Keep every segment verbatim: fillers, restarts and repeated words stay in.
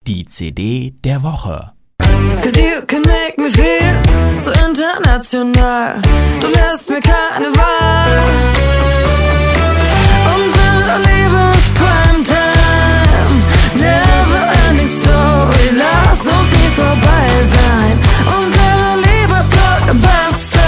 Die C D der Woche. Cause you can make me feel so international. Du lässt mir keine Wahl. Unsere Liebe ist Primetime. Never ending story. Lass uns nie vorbei sein. Unsere Liebe Blockbuster.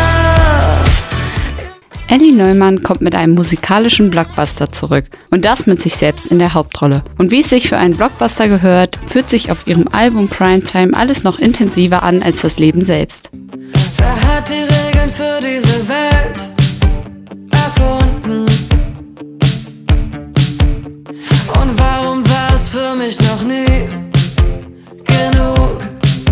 Ellie Neumann kommt mit einem musikalischen Blockbuster zurück und das mit sich selbst in der Hauptrolle. Und wie es sich für einen Blockbuster gehört, fühlt sich auf ihrem Album Primetime alles noch intensiver an als das Leben selbst. Wer hat die Regeln für diese Welt erfunden? Und warum war es für mich noch nie genug?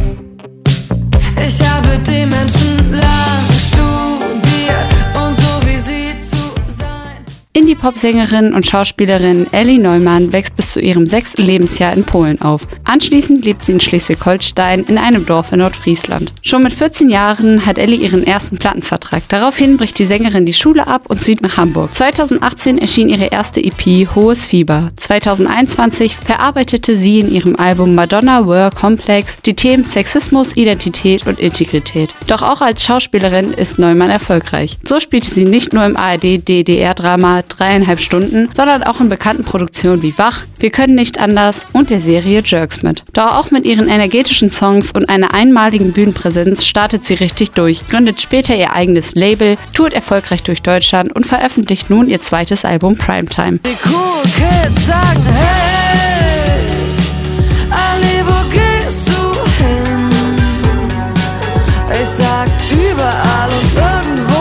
Ich habe die Menschen lang studiert und so wie sie zu sein. Indie-Pop-Sängerin und Schauspielerin Ellie Neumann wächst bis zu ihrem sechsten Lebensjahr in Polen auf. Anschließend lebt sie in Schleswig-Holstein in einem Dorf in Nordfriesland. Schon mit vierzehn Jahren hat Ellie ihren ersten Plattenvertrag. Daraufhin bricht die Sängerin die Schule ab und zieht nach Hamburg. zweitausendachtzehn erschien ihre erste E P Hohes Fieber. zweitausendeinundzwanzig verarbeitete sie in ihrem Album Madonna War Complex die Themen Sexismus, Identität und Integrität. Doch auch als Schauspielerin ist Neumann erfolgreich. So spielte sie nicht nur im A R D-D D R-Drama Dreieinhalb Stunden, sondern auch in bekannten Produktionen wie Wach, Wir können nicht anders und der Serie Jerks mit. Doch auch mit ihren energetischen Songs und einer einmaligen Bühnenpräsenz startet sie richtig durch, gründet später ihr eigenes Label, tourt erfolgreich durch Deutschland und veröffentlicht nun ihr zweites Album Primetime. Die cool Kids sagen hey, Ali, wo gehst du hin? Ich sag überall und irgendwo.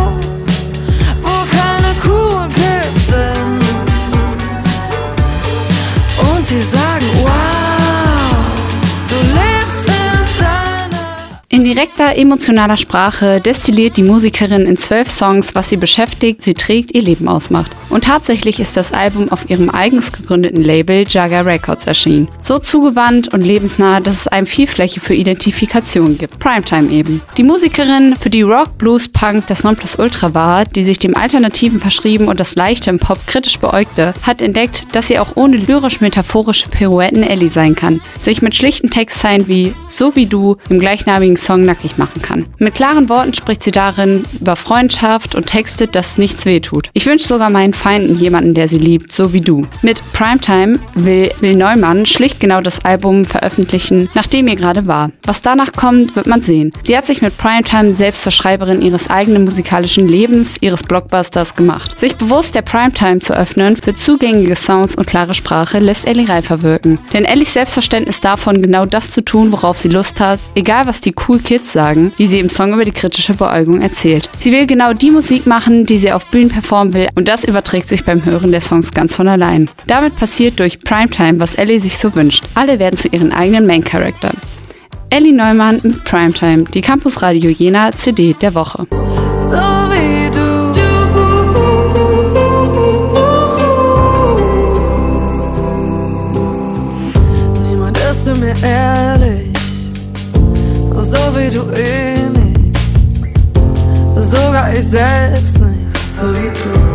Sie sagen, wow, du lebst in deiner... In direkter, emotionaler Sprache destilliert die Musikerin in zwölf Songs, was sie beschäftigt, sie trägt, ihr Leben ausmacht. Und tatsächlich ist das Album auf ihrem eigens gegründeten Label Jaga Records erschienen. So zugewandt und lebensnah, dass es einem viel Fläche für Identifikation gibt. Primetime eben. Die Musikerin, für die Rock, Blues, Punk das Nonplusultra war, die sich dem Alternativen verschrieben und das Leichte im Pop kritisch beäugte, hat entdeckt, dass sie auch ohne lyrisch-metaphorische Pirouetten Ellie sein kann, sich mit schlichten Textzeilen wie So wie du im gleichnamigen Song nackig machen kann. Mit klaren Worten spricht sie darin über Freundschaft und textet, dass nichts wehtut. Ich wünsche sogar meinen Feinden jemanden, der sie liebt, so wie du. Mit Primetime will, will Neumann schlicht genau das Album veröffentlichen, nachdem ihr gerade war. Was danach kommt, wird man sehen. Sie hat sich mit Primetime selbst zur Schreiberin ihres eigenen musikalischen Lebens, ihres Blockbusters gemacht. Sich bewusst der Primetime zu öffnen für zugängige Sounds und klare Sprache lässt Ellie reifer wirken. Denn Ellies Selbstverständnis davon, genau das zu tun, worauf sie Lust hat, egal was die Cool Kids sagen, wie sie im Song über die kritische Beäugung erzählt. Sie will genau die Musik machen, die sie auf Bühnen performen will und das überträgt sich beim Hören der Songs ganz von allein. Damit passiert durch Primetime, was Ellie sich so wünscht. Alle werden zu ihren eigenen Main-Charakteren. Ellie Neumann mit Primetime, die Campus Radio Jena C D der Woche. So wie du, niemand ist zu mir ehrlich, so wie du eh nicht, sogar ich selbst nicht, so wie du.